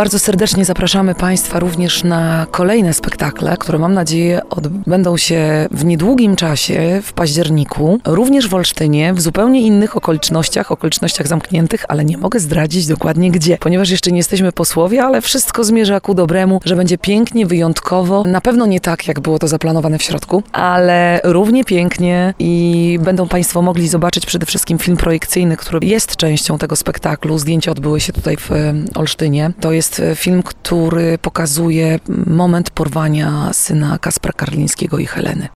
Bardzo serdecznie zapraszamy Państwa również na kolejne spektakle, które mam nadzieję odbędą się w niedługim czasie, w październiku, również w Olsztynie, w zupełnie innych okolicznościach zamkniętych, ale nie mogę zdradzić dokładnie gdzie, ponieważ jeszcze nie jesteśmy po słowie, ale wszystko zmierza ku dobremu, że będzie pięknie, wyjątkowo, na pewno nie tak, jak było to zaplanowane w środku, ale równie pięknie i będą Państwo mogli zobaczyć przede wszystkim film projekcyjny, który jest częścią tego spektaklu. Zdjęcia odbyły się tutaj w Olsztynie. To jest film, który pokazuje moment porwania syna Kacpra Karlińskiego i Heleny.